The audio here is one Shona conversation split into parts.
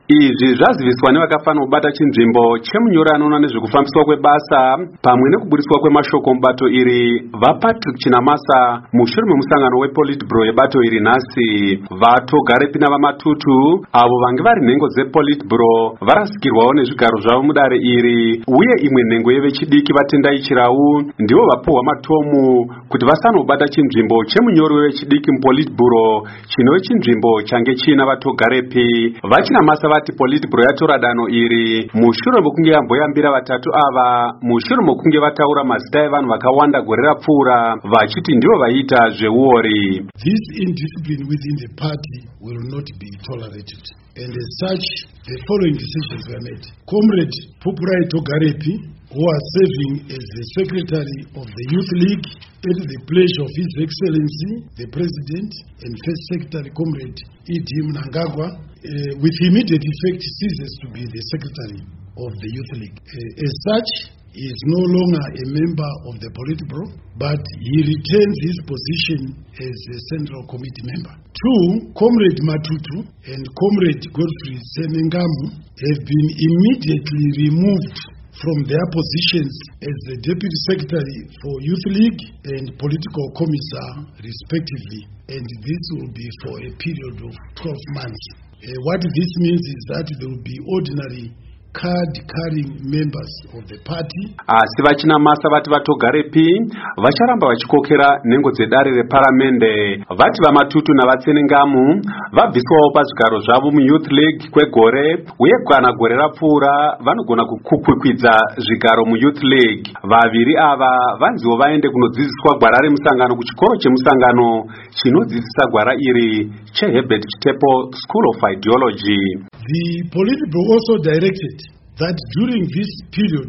Izvi zvaziviswa nevakafana kubata chinzvimbo chemunyori anoona nezvekufambiswa kwebasa pamwe nekuburiswa kwemashoko mubato iri vaPatrick Chinamasa mushure memusangano wePolitburo yebato iri nhasi. VaTogarepi navaMatutu avo vange vari nhengo dzePolitburo varasikirwawo nezvigaro zvavo mudare iri, uye imwe nhengo yevechidiki vaTendai Chirau ndivo vapuhwa matomu kuti vasanobata chinzvimbo chemunyori wevechidiki muPolitburo chinove chinzvimbo change china vaTogarepi. VaChinamasa vati Politburo yatora danho iri mushure mokunge yamboyambira vatatu ava mushure mokunge vataura mazita evanhu vakawanda gore rapfuura vachiti ndivo vaiita zveuori. This indiscipline within the party will not be tolerated, and as such the following decisions were made. Comrade Pupurai Togarepi, who was serving as the Secretary of the Youth League at the pleasure of His Excellency, the President, and First Secretary Comrade E.D. Mnangagwa, with immediate effect ceases to be the Secretary of the Youth League. As such, he is no longer a member of the Politburo, but he retains his position as a Central Committee member. 2, Comrade Matutu and Comrade Godfrey Semengamu have been immediately removed from their positions as the Deputy Secretary for Youth League and Political Commissar, respectively, and this will be for a period of 12 months. What this means is that there will be ordinary card-carrying members of the party. Asi vaChinamasa vati vaTogarepi vacharamba vachikokera nhengo dzedare reparamende. Vati vaMatutu navaTsenengamu vabviswawo pazvigaro zvavo muYouth League kwegore, uye kana gore rapfuura vanogona kukwikwidza zvigaro muYouth League. Vaviri ava vanziwo vaende kunodzidziswa gwara remusangano kuchikoro chemusangano chinodzidzisa gwara iri cheHerbert Chitepo School of Ideology. The Politburo also directed that during this period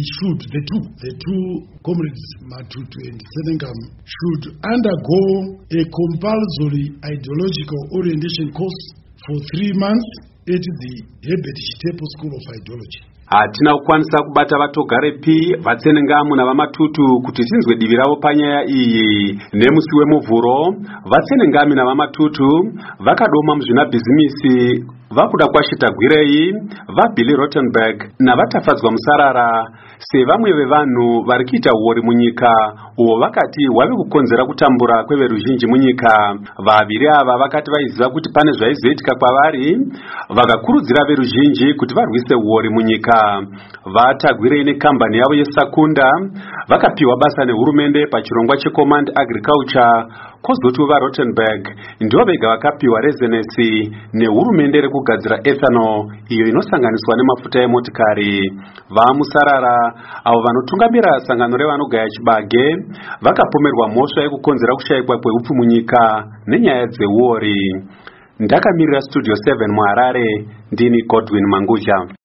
the two comrades Matutu and Senengam should undergo a compulsory ideological orientation course for 3 months at the Herbert Chitepo School of Ideology. Hatina kukwanisa kubata vaTogarepi, vaTsenengamu navaMatutu kuti tinzwe divi ravo panyaya iyi. Nemusi wemuvhuro, vaTsenengamu navaMatutu vakadoma muzvinabhizimisi vakuda kwashita Gwirei, vaBilly Rottenberg navatafadzwa Musarara sevamwe vevanhu vari kuita uori munyika uvo vakati wave kukonzera kutambura kweveruzhinji munyika. Vaviri ava vakati vaiziva kuti pane zvaizoitika kwavari, vakakurudzira veruzhinji kuti varwise uori munyika. VaTagwirei nekambani yavo yeSakunda vakapiwa basa nehurumende pachirongwa cheCommand Agriculture, kozoti vaRottenberg ndivo vega vakapiwa rezenesi nehurumende rekugadzira ethanol iyo inosanganiswa nemafuta emotikari. VaMusarara avo vanotungamira sangano revanogaya chibage vakapomerwa mhosva yekukonzera kushayikwa kweupfu munyika nenyaya dzeuori. Ndakamirira Studio 7 muHarare, ndini Godwin Mangudya.